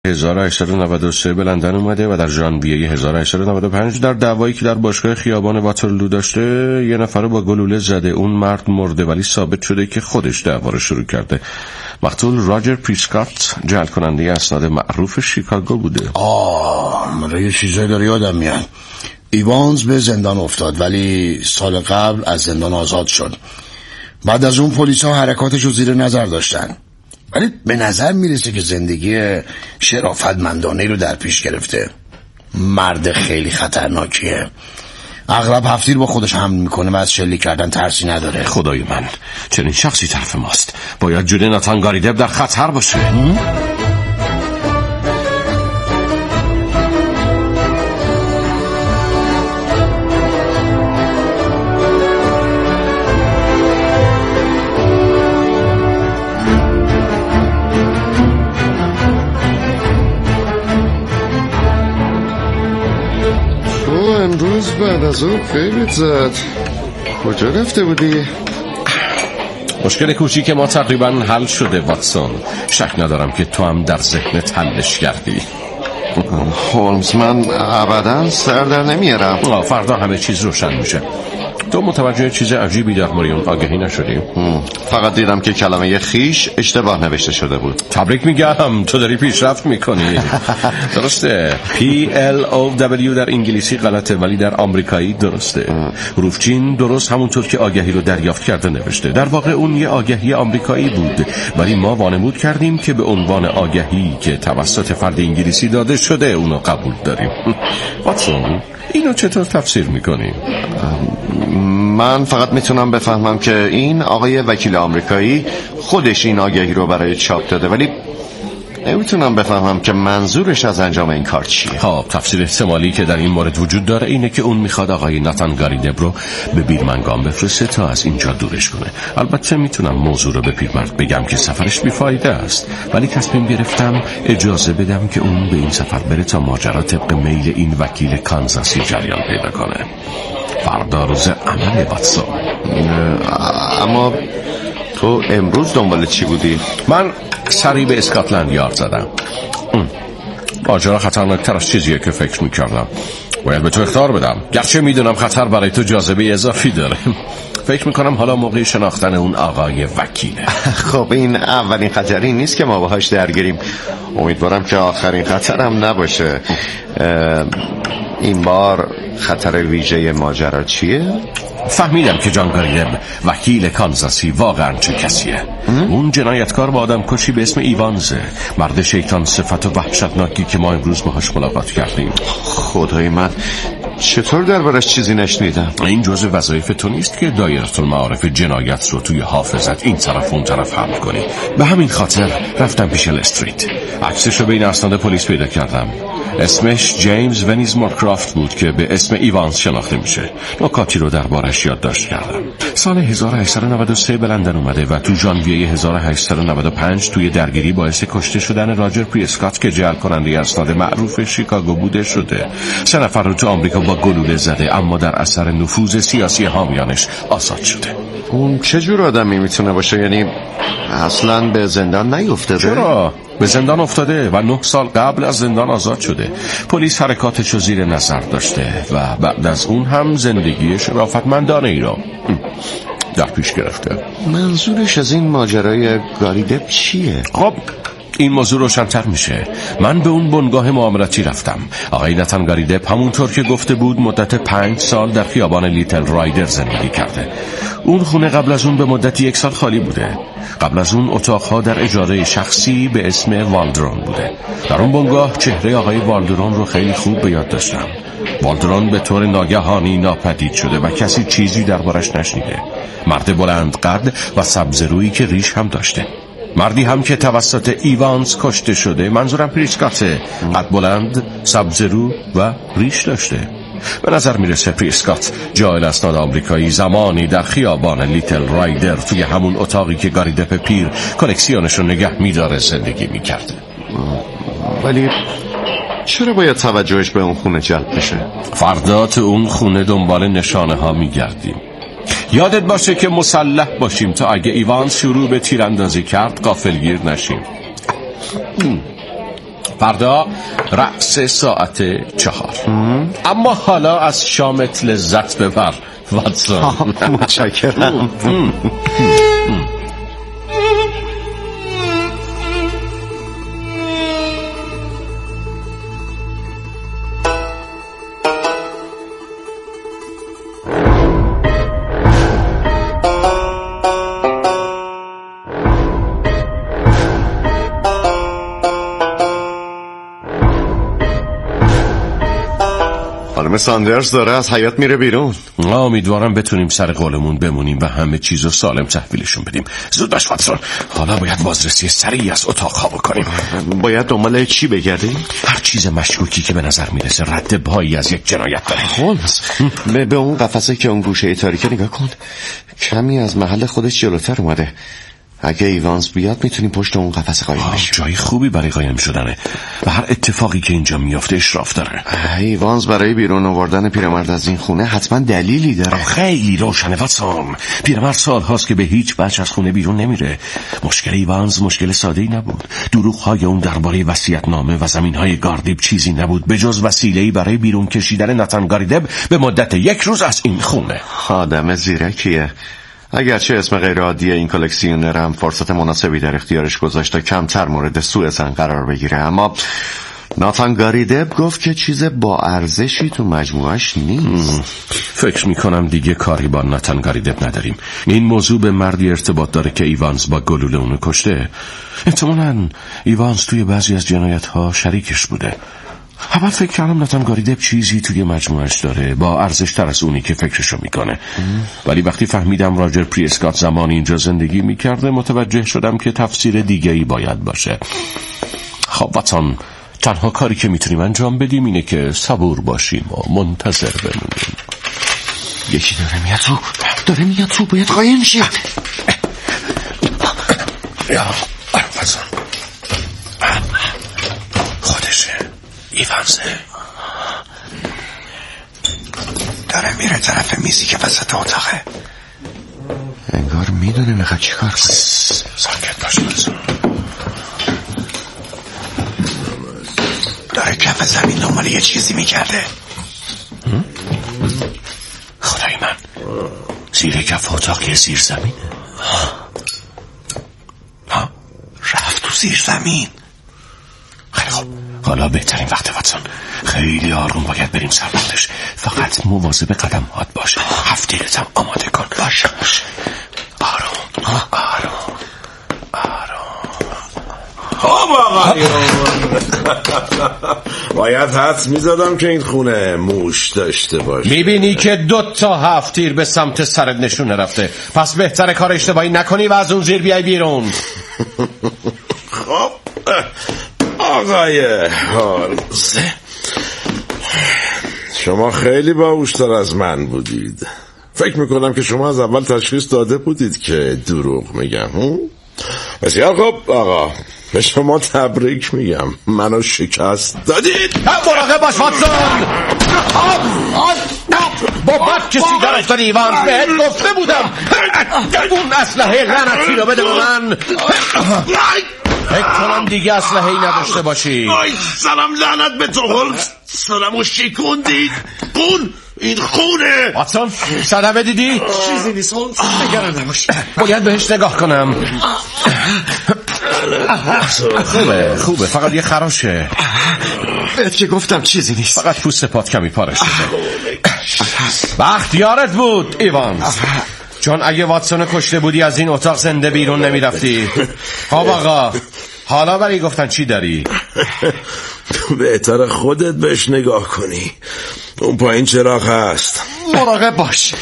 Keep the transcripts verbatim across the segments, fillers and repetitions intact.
هزار و هشتصد و نود و سه به لندن اومده و در ژانویه هزار و هشتصد و نود و پنج در دعوایی که در باشگاه خیابان واترلو داشته یه نفر با گلوله زده. اون مرد مرده ولی ثابت شده که خودش دعوا رو شروع کرده. مقتول راجر پریسکات جعل کننده اسناد معروف شیکاگو بوده. آه من یه چیزایی داره یادم میاد. ایوانز به زندان افتاد ولی سال قبل از زندان آزاد شد. بعد از اون پلیس ها حرکاتش رو زیر نظر داشتن، ولی به نظر میرسه که زندگی شرافتمندانه رو در پیش گرفته. مرد خیلی خطرناکیه. اغلب هفتیر با خودش حمل میکنه و از شلیک کردن ترسی نداره. خدای من، چنین شخصی طرف ماست. باید جون ناتان گاریدب در خطر باشه. امروز بعد از اون خیلی زد. کجا رفته بودی؟ مشکل کوچیک ما تقریبا حل شده واتسون. شک ندارم که تو هم در ذهنت حلش کردی. هولمز من ابدا سر در نمیارم. فردا همه چیز روشن میشه. تو متوجه چیز عجیبی در مورد اون آگهی نشدی؟ فقط دیدم که کلمه خیش اشتباه نوشته شده بود. تبریک میگم، تو داری پیشرفت میکنی. درسته. پی ال او دبلیو در انگلیسی غلطه ولی در آمریکایی درسته. روفچین درست همونطور که آگهی رو دریافت کرده نوشته. در واقع اون یه آگهی آمریکایی بود ولی ما وانمود کردیم که به عنوان آگهی که توسط فرد انگلیسی داده شده اونو قبول داریم. واتسون اینو چطور تفسیر میکنی؟ من فقط میتونم بفهمم که این آقای وکیل آمریکایی خودش این آگهی رو برای چاپ داده، ولی نمیتونم بفهمم که منظورش از انجام این کار چیه. ها، تفسیر احتمالی که در این مورد وجود داره اینه که اون میخواد آقای ناتان گاریدب رو به بیرمنگام بفرسته تا از اینجا دورش کنه. البته میتونم موضوع رو به پیرمرد بگم که سفرش بیفایده است، ولی تصمیم گرفتم اجازه بدم که اون به این سفر بره تا ماجرا طبق میل این وکیل کانزاسی جریان پیدا کنه. فردا روز عمل واتسون. اما تو امروز دنبال چی بودی؟ من سری به اسکاتلند یارد زدم. ماجرا خطرناکتر از چیزیه که فکر میکردم. باید به تو اخطار بدم، گرچه میدونم خطر برای تو جاذبه اضافی داره. فکر میکنم حالا موقع شناختن اون آقای وکیله. خب این اولین خطری نیست که ما باهاش درگیریم. امیدوارم که آخرین خطرم نباشه. این بار خطر ویژه ماجرا چیه؟ فهمیدم که جان گاریدب وکیل کانزاسی واقعا چه کسیه. اون جنایتکار با آدم کشی به اسم ایوانزه، مرد شیطان صفت و وحشتناکی که ما امروز باهاش ملاقات کردیم. خدای من، چطور دربارش چیزی نشنیدم؟ این جزء وظایف تو نیست که دایره المعارف جنایت رو توی حافظت این طرف اون طرف حمل کنی. به همین خاطر رفتم پیش استریت. عکسش رو بین اسناد پلیس پیدا کردم. اسمش جیمز ونیز مورکرافت بود که به اسم ایوانز شناخته میشه. نکاتی رو دربارش یادداشت کردم. سال هزار و هشتصد و نود و سه به لندن اومده و تو ژانویه هزار و هشتصد و نود و پنج توی درگیری باعث کشته شدن راجر پریسکات که جعل کننده اسناد معروف شیکاگو بوده شده. سه نفر رو تو آمریکا با گلوله زده، اما در اثر نفوذ سیاسی حامیانش آزاد شده. اون چه جور آدمی میتونه باشه؟ یعنی اصلا به زندان نیفتاده؟ چرا؟ به زندان افتاده و نه سال قبل از زندان آزاد شده. پلیس حرکاتشو زیر نظر داشته و بعد از اون هم زندگی شرافتمندانه ای رو در پیش گرفته. منظورش از این ماجرای گاریدب چیه؟ خب این موضوع روشن‌تر میشه. من به اون بنگاه معاملاتی رفتم. آقای ناتان گاریدب همونطور که گفته بود مدت پنج سال در خیابان لیتل رایدر زندگی کرده. اون خونه قبل از اون به مدت یک سال خالی بوده. قبل از اون اتاقها در اجاره شخصی به اسم والدرون بوده. در اون بنگاه چهره آقای والدرون رو خیلی خوب به یاد داشتم. والدرون به طور ناگهانی ناپدید شده و کسی چیزی دربارش نشنیده. مرد بلند قد و سبزرویی که ریش هم داشته. مردی هم که توسط ایوانز کشته شده. منظورم پریسکاته. قد بلند، سبزرو و ریش داشته. به نظر میرسه پریسکات جایل اسناد آمریکایی زمانی در خیابان لیتل رایدر توی همون اتاقی که گاریدب پیر کلکسیونش رو نگه میداره زندگی میکرده. ولی چرا باید توجهش به اون خونه جلب بشه؟ فردا تو اون خونه دنبال نشانه ها میگردیم. یادت باشه که مسلح باشیم تا اگه ایوان شروع به تیراندازی کرد غافلگیر نشیم. فردا رأس ساعت چهار. اما حالا از شامت لذت ببر واتسون. متشکرم. خانم ساندرز داره از حیاط میره بیرون. امیدوارم بتونیم سر قولمون بمونیم و همه چیزو سالم تحویلشون بدیم. زود باش واتسون، حالا باید بازرسی سریعی از اتاقها بکنیم. باید دنبال چی بگردیم؟ هر چیز مشکوکی که به نظر میرسه رد پایی از یک جنایت داره. هولمز، به, به اون قفسه که اون گوشه تاریکه نگاه کن، کمی از محل خودش جلوتر اومده. اگه ایوانز بیاد میتونیم پشت اون قفسه قایم بشیم. جای خوبی برای قایم شدنه و هر اتفاقی که اینجا میافته اشراف داره. ایوانز برای بیرون آوردن پیرمرد از این خونه حتما دلیلی داره. خیلی روشنه واتسون. پیرمرد سال هاست که به هیچ وجه از خونه بیرون نمیره. مشکل ایوانز مشکل ساده‌ای نبود. دروغ‌های اون درباره وصیت‌نامه و زمین‌های گاردیب چیزی نبود به جز وسیله‌ای برای بیرون کشیدن ناتان گاریدب به مدت یک روز از این خونه. آدم زیرکیه. اگرچه اسم غیر عادی این کلکسیونر هم فرصت مناسبی در اختیارش گذاشت تا کمتر مورد سوء ظن قرار بگیره، اما ناتان گاریدب گفت که چیز با ارزشی تو مجموعش نیست. فکر میکنم دیگه کاری با ناتان گاریدب نداریم. این موضوع به مردی ارتباط داره که ایوانز با گلوله اونو کشته. احتمالاً ایوانز توی بعضی از جنایت‌ها شریکش بوده. اول فکر کردم ناتان گاریدب چیزی توی مجموعش داره با ارزش تر از اونی که فکرشو میکنه، ولی وقتی فهمیدم راجر پریسکات زمان اینجا زندگی میکرده متوجه شدم که تفسیر دیگه‌ای باید باشه. خب واتسون، تنها کاری که میتونیم انجام بدیم اینه که صبور باشیم و منتظر بمونیم. یکی داره میاد رو داره میاد رو باید قایم شیم. یا واتسون، خودشه. ایوانزه داره میره طرف میزی که وسط اتاقه. انگار میدونه میخواد چی کار کنه. ساکت باش واتسون. داره کف زمین دنبال یه چیزی میکرده. خدای من، زیر کف اتاق یه زیر زمینه. ها رفت تو زیر زمین. خیلی خوب، حالا بهترین وقت واتسون. خیلی آروم باید بریم سربندش. فقط مواظب قدم هات باش. هفتیرتم آماده کن. باشه باشه. آروم آروم آروم. خب آقایون، باید حدس میزدم که این خونه موش داشته باشه. میبینی که دو تا هفتیر به سمت سرت نشونه رفته، پس بهتره کار اشتباهی نکنی و از اون زیر بیای بیرون. خب آقای هولمز، شما خیلی باهوش‌تر از من بودید. فکر میکنم که شما از اول تشخیص داده بودید که دروغ میگم. بسیار خب آقا، به شما تبریک میگم، منو شکست دادید. مراقب باش واتسون. با بد کسی در افتاد ایوانز، بهت گفته بودم اون اسلحه لعنتی رو بده به من. فکر کنم دیگه اسلحه‌ای نداشته باشی. آی سلام لعنت به تو هولمز، سرمو شکوندید. اون این خونه. واتسون، صدمه دیدی؟ چیزی نیست هولمز، نگران نباش. باید بهش نگاه کنم. خوبه خوبه، فقط یه خراشه. بهت که گفتم چیزی نیست، فقط پوست پات کمی پاره شده. وقت یارت بود ایوانز، چون اگه واتسون کشته بودی از این اتاق زنده بیرون نمی رفتی. خب آقا، حالا برای گفتن چی داری؟ بهتر خودت بهش نگاه کنی. اون پایین چراغ هست، مراقب باش.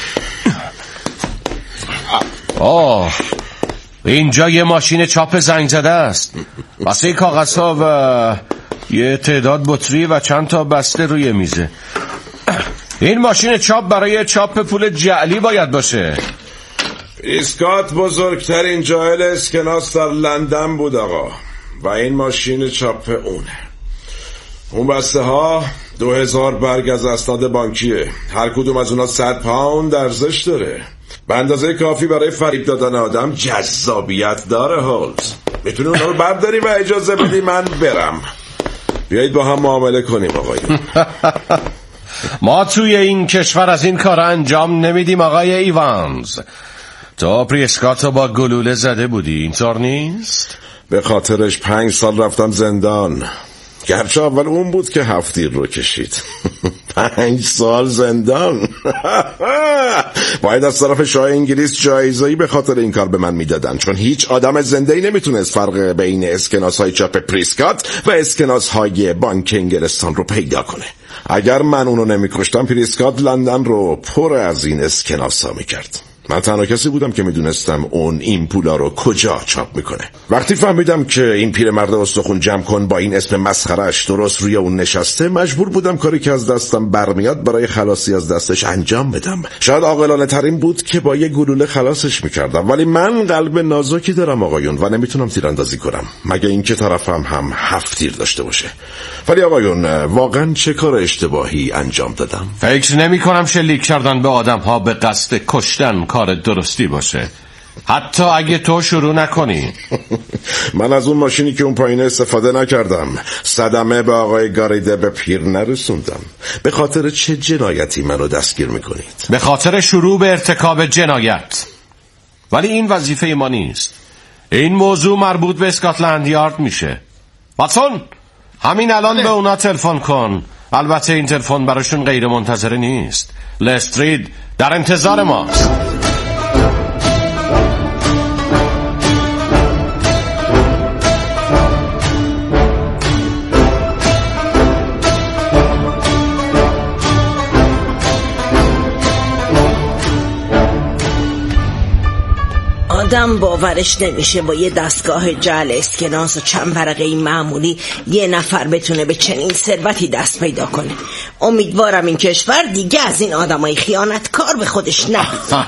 آه، اینجا یه ماشین چاپ زنگ زده است، واسه کاغذها و یه تعداد بطری و چند تا بسته روی میزه. این ماشین چاپ برای چاپ پول جعلی باید باشه. پریسکات بزرگترین جاهل اسکناس در لندن بود آقا، و این ماشین چاپ اونه. اون بسته ها دو هزار برگ از اسناد بانکیه، هر کدوم از اونا صد پاوند ارزش داره. به اندازه کافی برای فریب دادن آدم جذابیت داره هولمز. میتونی اونا رو برداری و اجازه بدی من برم. بیایید با هم معامله کنیم آقایون. ما توی این کشور از این کار انجام نمیدیم آقای ایوانز. تو پریسکاتو با گلوله زده بودی، اینطور نیست؟ به خاطرش پنج سال رفتم زندان، گرچه اول اون بود که هفتیر رو کشید. پنج سال زندان. باید از طرف شاه انگلیس جایزه‌ای به خاطر این کار به من میدادن، چون هیچ آدم زنده‌ای نمیتونست فرق بین اسکناس های چاپ پریسکات و اسکناس های بانک انگلستان رو پیدا کنه. اگر من اونو نمیکشتم، پریسکات لندن رو پر از این اسکناس ها میکرد. من تنها کسی بودم که میدونستم اون این پولا رو کجا چاپ میکنه. وقتی فهمیدم که این پیرمرد استخون جمع کن با این اسم مسخره‌اش درست روی اون نشسته، مجبور بودم کاری که از دستم برمیاد برای خلاصی از دستش انجام بدم. شاید عاقلانه ترین بود که با یه گلوله خلاصش میکردم، ولی من قلب نازکی دارم آقایون و نمیتونم تیراندازی کنم، مگه اینکه طرفم هم هفت تیر داشته باشه. ولی آقایون، واقعا چه کار اشتباهی انجام دادم؟ فکر نمی کنم شلیک کردن به آدم ها به قصد کشتن کار درستی باشه، حتی اگه تو شروع نکنی. من از اون ماشینی که اون پایینه استفاده نکردم. صدمه به آقای گاریده به پیر نرسوندم. به خاطر چه جنایتی منو دستگیر میکنید؟ به خاطر شروع به ارتکاب جنایت. ولی این وظیفه ما نیست. این موضوع مربوط به اسکاتلند یارد میشه. واتسون، همین الان به اونا تلفن کن. البته این تلفن براشون غیر منتظره نیست. لسترید در انتظار ماست. آدم باورش نمیشه با یه دستگاه جعل اسکناس و چند ورقه معمولی یه نفر بتونه به چنین ثروتی دست پیدا کنه. امیدوارم این کشور دیگه از این آدمای خیانتکار به خودش نبید.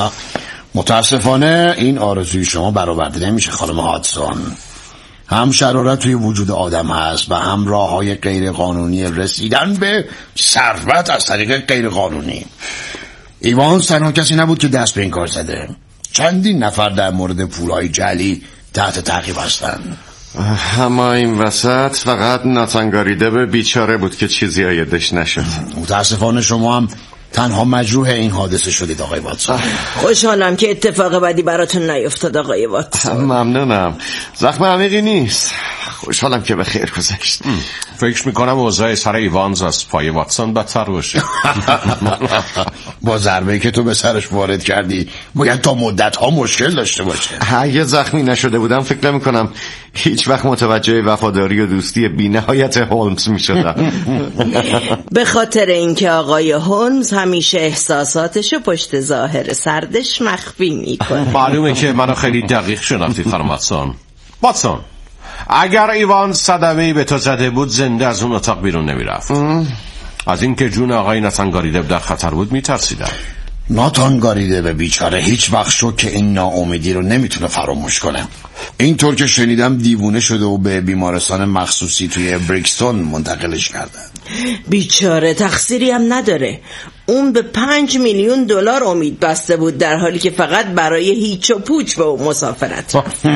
متاسفانه این آرزوی شما برآورده نمیشه خانم هاتسون. هم شرارت توی وجود آدم هست و هم راه های غیر قانونی رسیدن به ثروت از طریق غیر قانونی. ایوانز تنها کسی نبود که دست به این کار زده. چندین نفر در مورد پولهای جعلی تحت تعقیب هستند. اما این وسط فقط ناتان گاریده به بیچاره بود که چیزی یادش نشد. متاسفانه شما هم تنها مجروح این حادثه شدید آقای واتسون. خوشحالم که اتفاق بدی براتون نیفتاد آقای واتسون. ممنونم. زخم عمیقی نیست. خوشحالم که به خیر گذشت. فکر میکنم اوضاع سر ایوانز از پای واتسون بدتر باشه. با ضربه‌ای که تو به سرش وارد کردی باید تا مدت ها مشکل داشته باشه. اگه زخمی نشده بودم فکر نمی کنم هیچ وقت متوجه وفاداری و دوستی بی نهایت هولمز می شدم. به خاطر اینکه آقای هولمز همیشه احساساتشو پشت ظاهر سردش مخفی میکنه. معلومه که منو خیلی دقیق شناختی خانم واتسون. واتسون، اگر ایوان صدمه‌ای به تو زده بود زنده از اون اتاق بیرون نمیرفت. از اینکه جون آقای ناتان گاریده در خطر بود میترسیدم. ناتان گاریده به بیچاره هیچ وقت شد که این ناامیدی رو نمیتونه فراموش کنه. اینطور که شنیدم دیوونه شده و به بیمارستان مخصوصی توی بریکستون منتقلش کردن. بیچاره تقصیری هم نداره. اون به پنج میلیون دلار امید بسته بود در حالی که فقط برای هیچ و پوچ به اون مسافرت.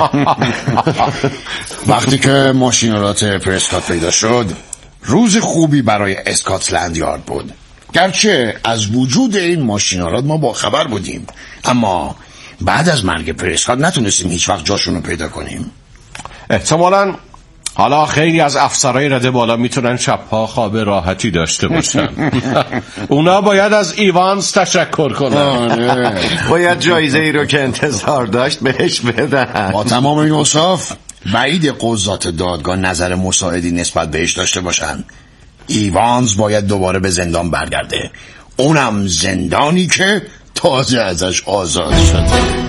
وقتی که ماشینالات پرسکات پیدا شد روز خوبی برای اسکاتلند یارد بود. گرچه از وجود این ماشینالات ما با خبر بودیم، اما بعد از مرگ پرسکات نتونستیم هیچ وقت جاشون رو پیدا کنیم. احتمالاً حالا خیلی از افسرهای رده بالا میتونن شبها خواب راحتی داشته باشن. اونا باید از ایوانز تشکر کنن. باید جایزه ای رو که انتظار داشت بهش بدن. با تمام این اوصاف بعید قضات دادگاه نظر مساعدی نسبت بهش داشته باشن. ایوانز باید دوباره به زندان برگرده، اونم زندانی که تازه ازش آزاد شده.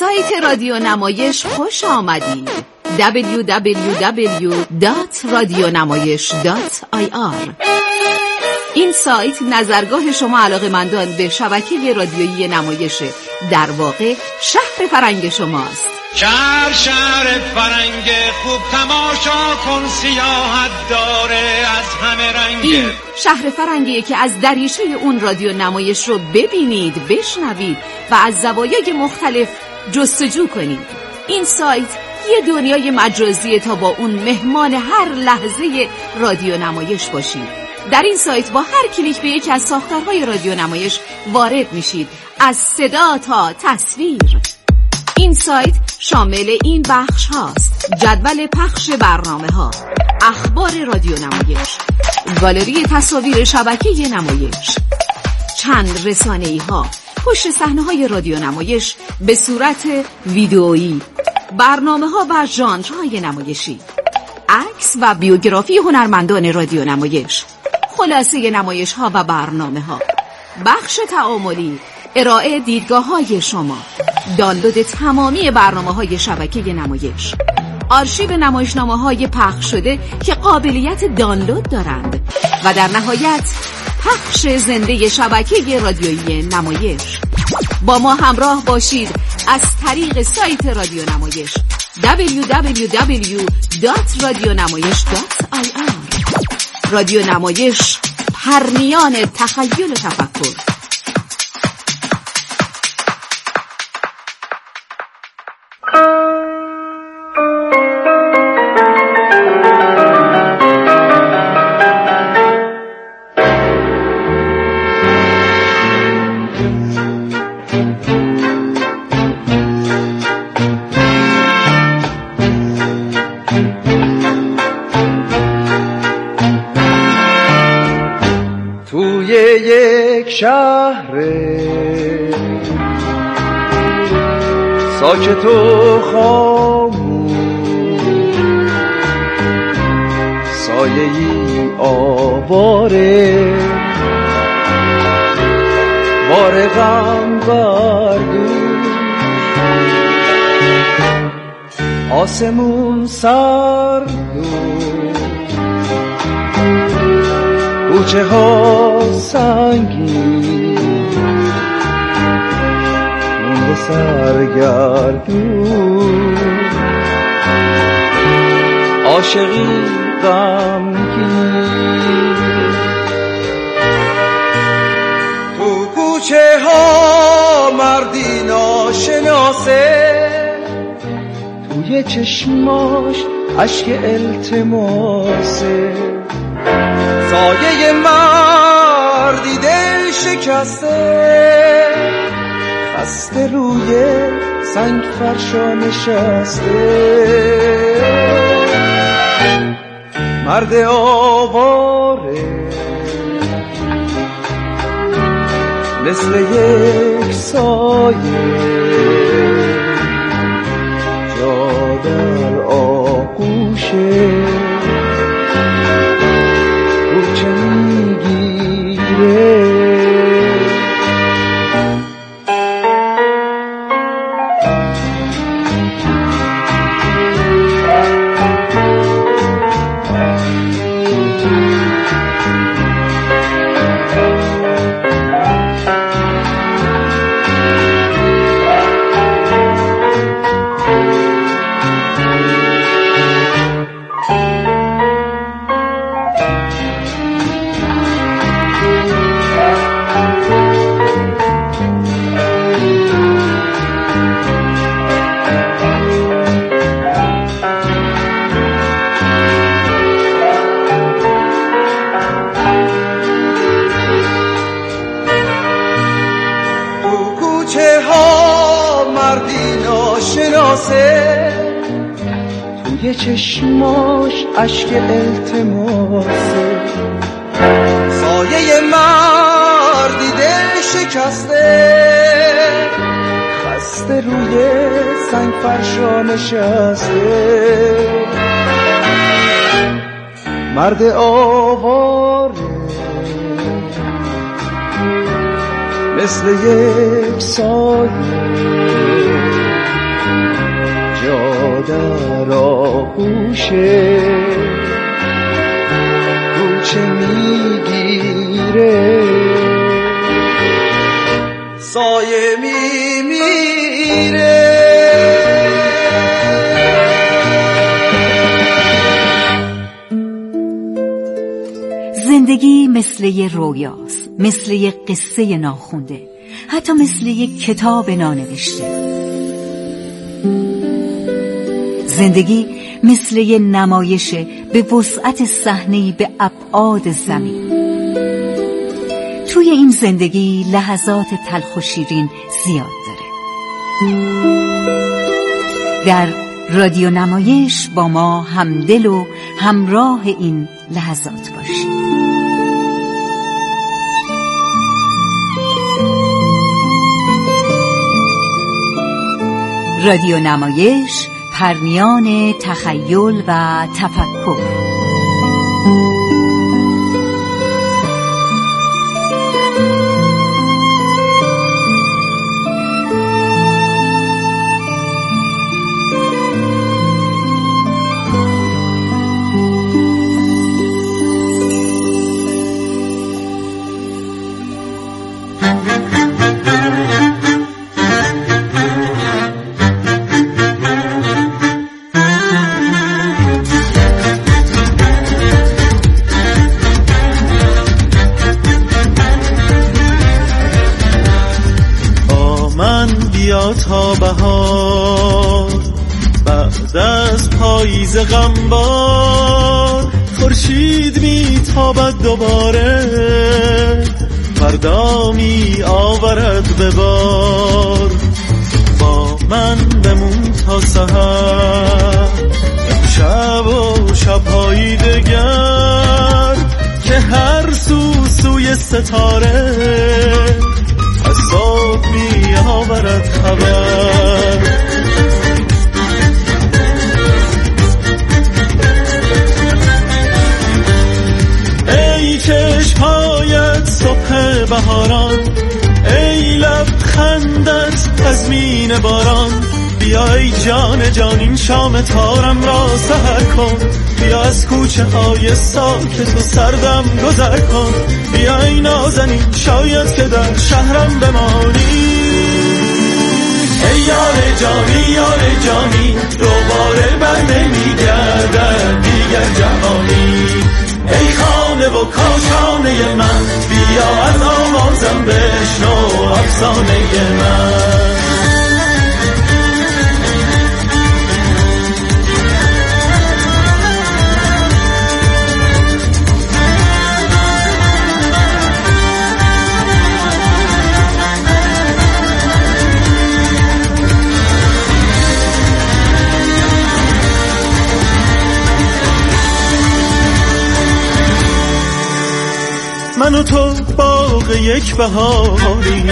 سایت رادیو نمایش خوش آمدید. دبلیو دبلیو دبلیو دات رادیونمایش دات آی آر. این سایت نظرگاه شما علاقه‌مندان به شبکه رادیویی نمایشه، در واقع شهر فرنگ شماست. شهر شهر فرنگ خوب تماشا کن، سیاحت داره از همه رنگ. این شهر فرنگیه که از دریچه اون رادیو نمایش رو ببینید، بشنوید و از زوایای مختلف جستجو کنید. این سایت یه دنیای مجازیه تا با اون مهمان هر لحظه رادیو نمایش باشید. در این سایت با هر کلیک به یکی از ساختارهای رادیو نمایش وارد میشید، از صدا تا تصویر. این سایت شامل این بخش هاست: جدول پخش برنامه ها، اخبار رادیو نمایش، گالری تصاویر شبکه نمایش، چند رسانه‌ای ها، پشت صحنه های رادیو نمایش به صورت ویدئویی، برنامه ها و ژانرهای نمایشی، عکس و بیوگرافی هنرمندان رادیو نمایش، خلاصه نمایش ها و برنامه ها، بخش تعاملی، ارائه دیدگاه های شما، دانلود تمامی برنامه های شبکه نمایش، آرشیو نمایشنامه های پخش شده که قابلیت دانلود دارند و در نهایت پخش زنده شبکه رادیویی نمایش. با ما همراه باشید از طریق سایت رادیو نمایش دبلیو دبلیو دبلیو دات رادیونمایش دات آی آر. رادیو نمایش، پرنیان تخیل و تفکر. شهر ساکت و خاموش، سایه‌ای آواره بار غم بر دوش، آسمون سرد و کوچه ها سنگین، مونده سرگردون، عاشقی غمگین. تو کوچه ها مردی ناشناسه، توی چشماش اشک التماسه، سایه مردی دل شکسته، خسته روی سنگ فرشا نشسته، مرد آواره مثل یک سایه، جا در آغوشه کوچه میگیره. توی چشماش اشک التماسه، سایه مردی دل شکسته، خسته روی سنگ فرشا نشسته، مرد آواره مثل یک سایه، جا در آغوشه کوچه میگیره سایه میمیره. زندگی مثل یه رویاست، مثل یه قصه ناخونده، حتی مثل یه کتاب نانوشته. زندگی مثل یه نمایشه به وسعت صحنه‌ای به ابعاد زمین. توی این زندگی لحظات تلخ و شیرین زیاد داره. در رادیو نمایش با ما همدل و همراه این لحظات باشید. رادیو نمایش، پرمیان تخیل و تفکر. تا بهار بعد از پاییز غمبار خورشید میتابد دوباره، فردا می آورد به بار. با من بمون تا سحر، شب و شب‌های دگر که هر سو سوی ستاره از صبح می آورد خبر. ای چشم‌هایت صبح بهاران، ای لبخندت تضمین باران، بیا ای جان جان این شام تارم را سحر کن، بیا از کوچه های ساکت و سردم گذر کن، بیا ای نازنین شاید که در شهرم بمانی. ای یار جانی یار جانی دوباره بر نمیگردد دیگر جوانی. ای خانه و کاشانه من بیا از آوازم بشنو افسانه من. من و تو باغ یک بهاری،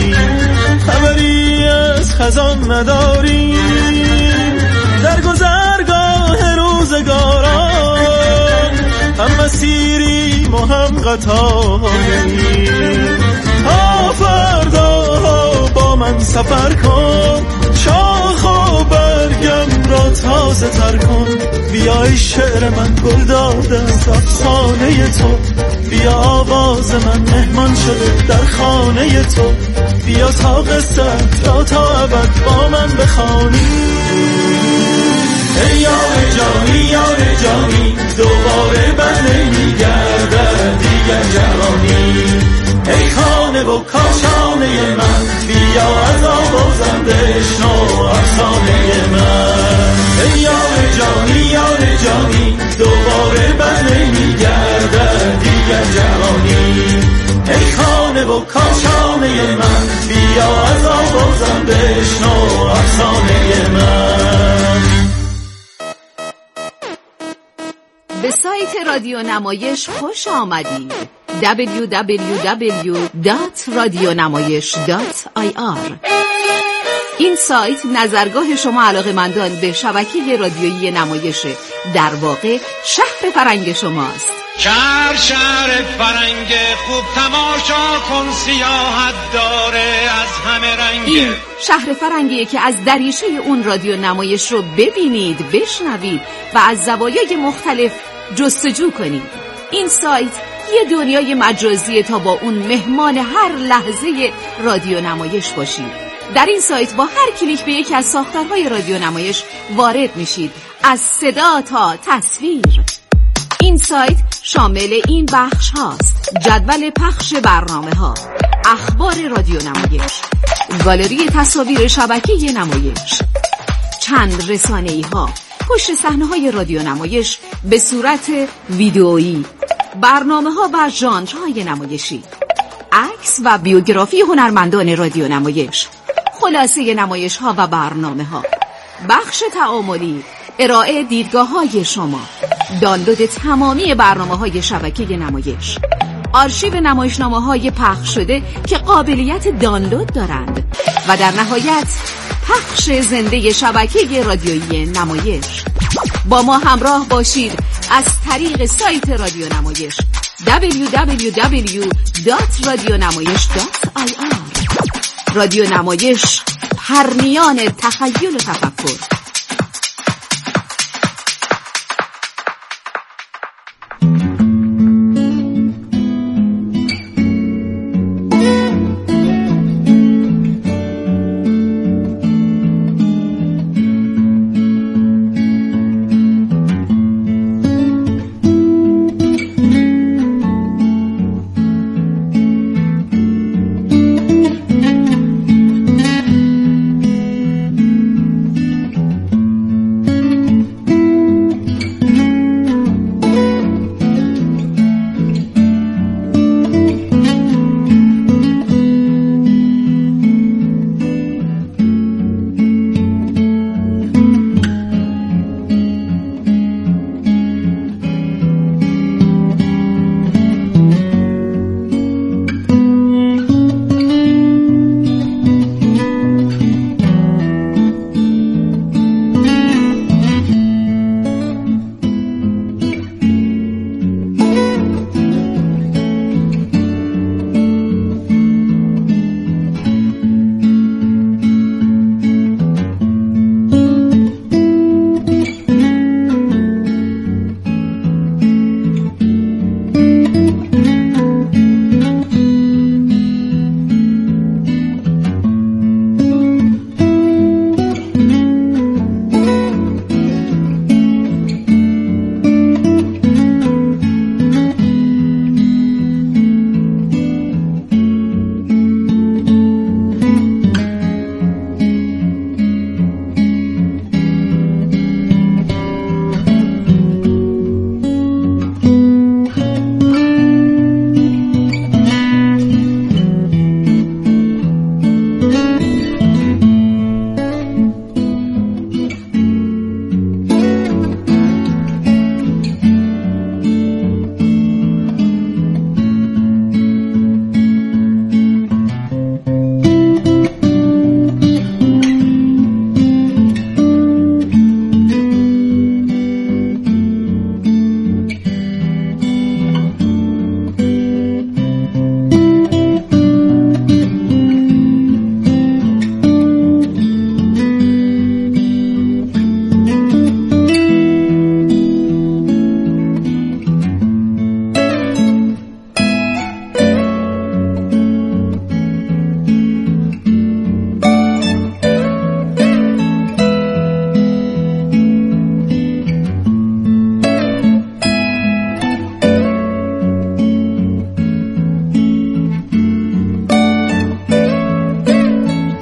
خبری از خزان نداری، در گذرگاه روزگاران هم مسیریم و هم قطاری. تا فردا با من سفر کن، شاخ و برگم را تازه تر کن، بیا ای شعر من گل داده از افسانه تو، بیا آواز من مهمان شده در خانه تو، بیا تا قصه را تا ابد با من بخوانی. ای یار جانی یار جانی دوباره بر نمیگردد دیگر جوانی. ای خانه و کاشانه من بیا از آوازم بشنو افسانه من. ای یار جانی یار جانی دوباره بر نمیگردد دیگر جوانی. ای خانه و کاشانه من بیا از آوازم بشنو افسانه من. به سایت رادیو نمایش خوش آمدید. دبلیو دبلیو دبلیو دات رادیو نمایش دات آی آر. این سایت نظرگاه شما علاقه‌مندان به شبکه رادیویی نمایش در واقع شهر فرنگ شماست. شهر شهر فرنگ خوب تماشا کن سیاحت داره از همه رنگ. این شهر فرنگیه که از دریچه اون رادیو نمایش رو ببینید، بشنوید و از زوایای مختلف جستجو کنید. این سایت یه دنیای مجازیه تا با اون مهمان هر لحظه رادیو نمایش باشید. در این سایت با هر کلیک به یکی از ساختارهای رادیو نمایش وارد میشید، از صدا تا تصویر. این سایت شامل این بخش هاست: جدول پخش برنامه ها، اخبار رادیو نمایش، گالری تصاویر شبکه نمایش، چند رسانه‌ای ها، پشت صحنه های رادیو نمایش به صورت ویدئویی، برنامه ها و ژانرهای نمایشی، عکس و بیوگرافی هنرمندان رادیو نمایش، خلاصه نمایش ها و برنامه ها، بخش تعاملی، ارائه دیدگاه های شما، دانلود تمامی برنامه های شبکه نمایش، آرشیو نمایشنامه های پخش شده که قابلیت دانلود دارند و در نهایت پخش زنده شبکه رادیویی نمایش. با ما همراه باشید از طریق سایت رادیو نمایش دبلیو دبلیو دبلیو دات رادیو نمایش دات آی آر. رادیو نمایش، پرنیان تخیل و تفکر.